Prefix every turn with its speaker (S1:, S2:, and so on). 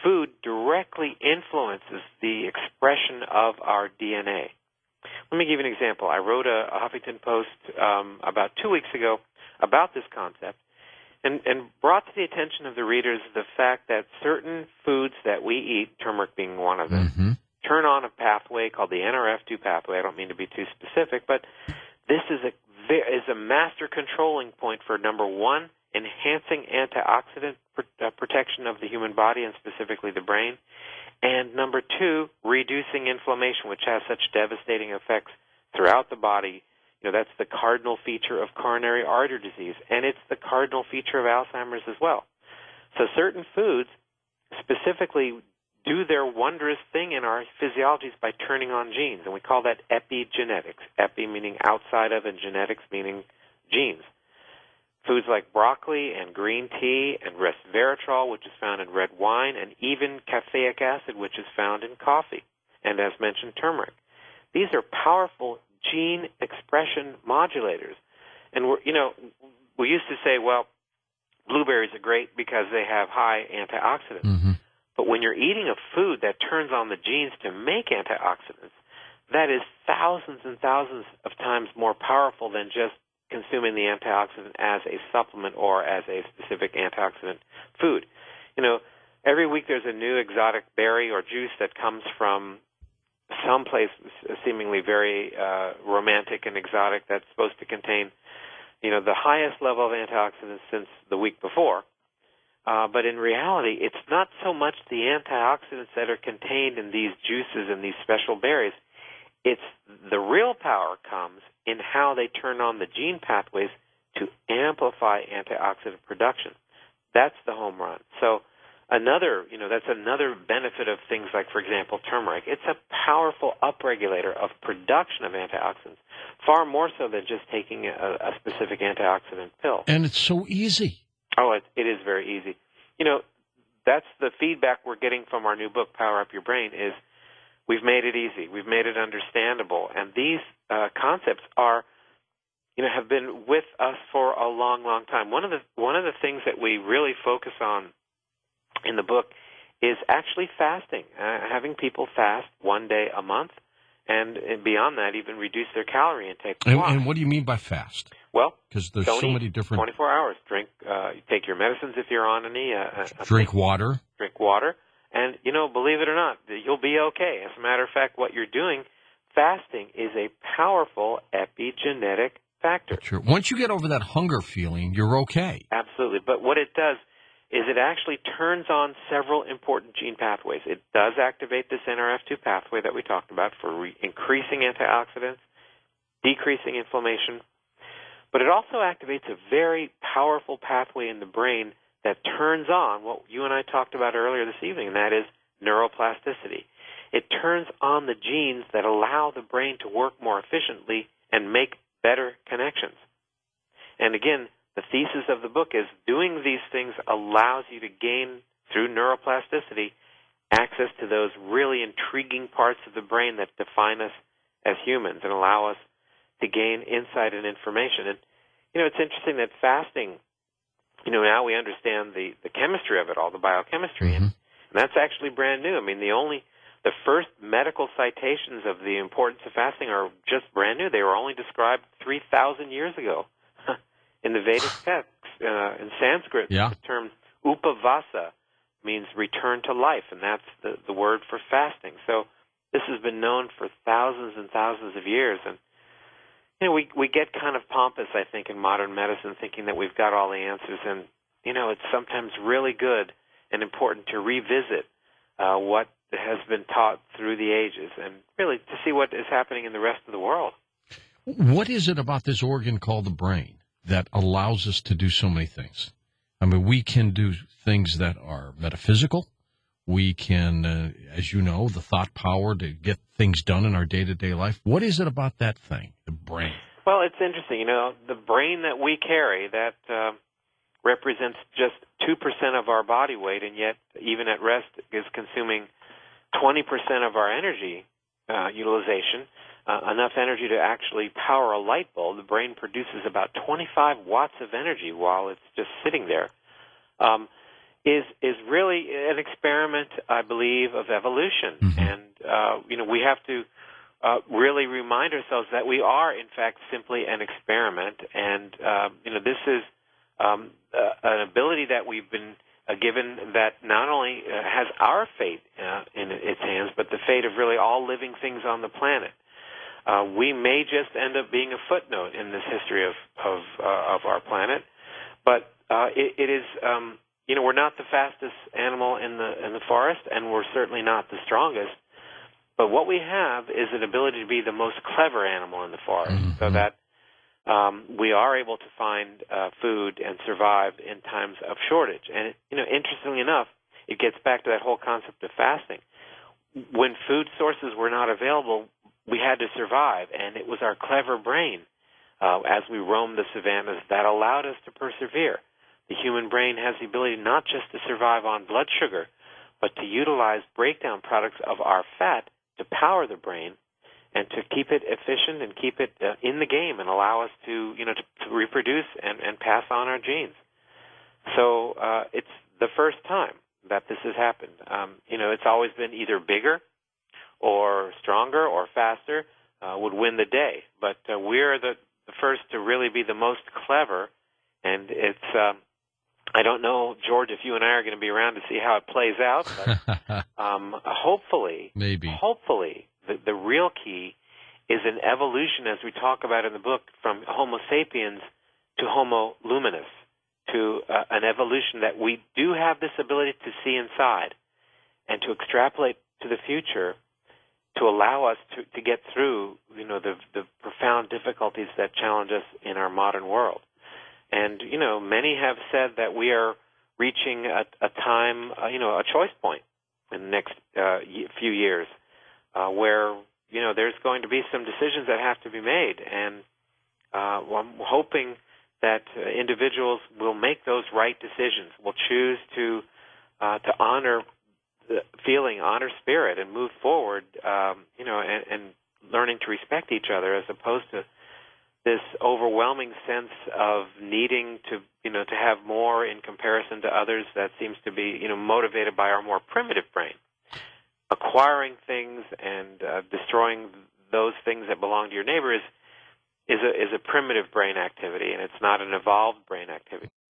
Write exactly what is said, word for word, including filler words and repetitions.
S1: food directly influences the expression of our D N A. Let me give you an example. I wrote a, a Huffington Post um, about two weeks ago about this concept and, and brought to the attention of the readers the fact that certain foods that we eat, turmeric being one of them,
S2: mm-hmm.
S1: turn on a pathway called the N R F two pathway. I don't mean to be too specific, but this is a is a master controlling point for, number one, enhancing antioxidant pr- uh, protection of the human body and specifically the brain, and number two, reducing inflammation, which has such devastating effects throughout the body. You know, that's the cardinal feature of coronary artery disease, and it's the cardinal feature of Alzheimer's as well. So certain foods specifically do their wondrous thing in our physiologies by turning on genes, and we call that epigenetics. Epi meaning outside of, and genetics meaning genes. Foods like broccoli and green tea and resveratrol, which is found in red wine, and even caffeic acid, which is found in coffee, and as mentioned, turmeric. These are powerful gene expression modulators. And, we're, you know, we used to say, well, blueberries are great because they have high antioxidants.
S2: Mm-hmm.
S1: But when you're eating a food that turns on the genes to make antioxidants, that is thousands and thousands of times more powerful than just consuming the antioxidant as a supplement or as a specific antioxidant food. You know, every week there's a new exotic berry or juice that comes from someplace seemingly very uh, romantic and exotic that's supposed to contain, you know, the highest level of antioxidants since the week before. Uh, but in reality, it's not so much the antioxidants that are contained in these juices and these special berries. It's the real power comes in how they turn on the gene pathways to amplify antioxidant production. That's the home run. So another, you know, that's another benefit of things like, for example, turmeric. It's a powerful upregulator of production of antioxidants, far more so than just taking a, a specific antioxidant pill.
S2: And it's so easy.
S1: Oh, it, it is very easy. You know, that's the feedback we're getting from our new book, Power Up Your Brain, is we've made it easy. We've made it understandable. And these uh, concepts are, you know, have been with us for a long, long time. One of the one of the things that we really focus on in the book is actually fasting, uh, having people fast one day a month, and, and beyond that, even reduce their calorie intake.
S2: And, and what do you mean by fast?
S1: Well,
S2: because there's
S1: so
S2: many different.
S1: twenty-four hours. Drink, uh, take your medicines if you're on any. Uh,
S2: drink water.
S1: Drink water, and you know, believe it or not, you'll be okay. As a matter of fact, what you're doing, fasting, is a powerful epigenetic factor.
S2: Sure. Once you get over that hunger feeling, you're okay.
S1: Absolutely. But what it does is it actually turns on several important gene pathways. It does activate this N R F two pathway that we talked about for re- increasing antioxidants, decreasing inflammation. But it also activates a very powerful pathway in the brain that turns on what you and I talked about earlier this evening, and that is neuroplasticity. It turns on the genes that allow the brain to work more efficiently and make better connections. And again, the thesis of the book is doing these things allows you to gain, through neuroplasticity, access to those really intriguing parts of the brain that define us as humans and allow us to gain insight and information. And, you know, it's interesting that fasting, you know, now we understand the, the chemistry of it all, the biochemistry,
S2: Mm-hmm.
S1: and, and that's actually brand new. I mean, the only, the first medical citations of the importance of fasting are just brand new. They were only described three thousand years ago in the Vedic texts. Uh, in Sanskrit,
S2: yeah.
S1: the term upavasa means return to life, and that's the, the word for fasting. So this has been known for thousands and thousands of years, and you know, we we get kind of pompous, I think, in modern medicine, thinking that we've got all the answers. And, you know, it's sometimes really good and important to revisit uh, what has been taught through the ages and really to see what is happening in the rest of the world.
S2: What is it about this organ called the brain that allows us to do so many things? I mean, we can do things that are metaphysical. We can, uh, as you know, the thought power to get things done in our day-to-day life. What is it about that thing, the brain?
S1: Well, it's interesting. You know, the brain that we carry, that uh, represents just two percent of our body weight, and yet even at rest is consuming twenty percent of our energy uh, utilization, uh, enough energy to actually power a light bulb. The brain produces about twenty-five watts of energy while it's just sitting there. Um is is really an experiment, I believe, of evolution.
S2: Mm-hmm.
S1: And, uh, you know, we have to uh, really remind ourselves that we are, in fact, simply an experiment. And, uh, you know, this is um, uh, an ability that we've been uh, given that not only uh, has our fate uh, in its hands, but the fate of really all living things on the planet. Uh, we may just end up being a footnote in this history of of, uh, of our planet, but uh, it, it is, um, you know, we're not the fastest animal in the in the forest, and we're certainly not the strongest. But what we have is an ability to be the most clever animal in the forest, mm-hmm. so that um, we are able to find uh, food and survive in times of shortage. And you know, interestingly enough, it gets back to that whole concept of fasting. When food sources were not available, we had to survive, and it was our clever brain, uh, as we roamed the savannas, that allowed us to persevere. The human brain has the ability not just to survive on blood sugar, but to utilize breakdown products of our fat to power the brain and to keep it efficient and keep it uh, in the game and allow us to, you know, to, to reproduce and, and pass on our genes. So uh, it's the first time that this has happened. Um, you know, it's always been either bigger or stronger or faster uh, would win the day. But uh, we're the, the first to really be the most clever, and it's, um, I don't know, George, if you and I are going to be around to see how it plays out, but um, hopefully,
S2: maybe,
S1: hopefully, the, the real key is an evolution, as we talk about in the book, from Homo sapiens to Homo luminous, to uh, an evolution that we do have this ability to see inside and to extrapolate to the future, to allow us to, to get through, you know, the, the profound difficulties that challenge us in our modern world. And, you know, many have said that we are reaching a, a time, uh, you know, a choice point in the next uh, few years uh, where, you know, there's going to be some decisions that have to be made. And uh, well, I'm hoping that uh, individuals will make those right decisions, will choose to uh, to honor the feeling, honor spirit, and move forward, um, you know, and, and learning to respect each other, as opposed to this overwhelming sense of needing to, you know, to have more in comparison to others that seems to be, you know, motivated by our more primitive brain. Acquiring things and uh, destroying those things that belong to your neighbor is, is a, is a primitive brain activity, and it's not an evolved brain activity.